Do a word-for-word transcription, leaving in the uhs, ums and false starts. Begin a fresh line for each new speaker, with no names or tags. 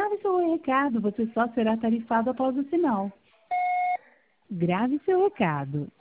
grave seu recado, você só será tarifado após o sinal. Grave seu recado.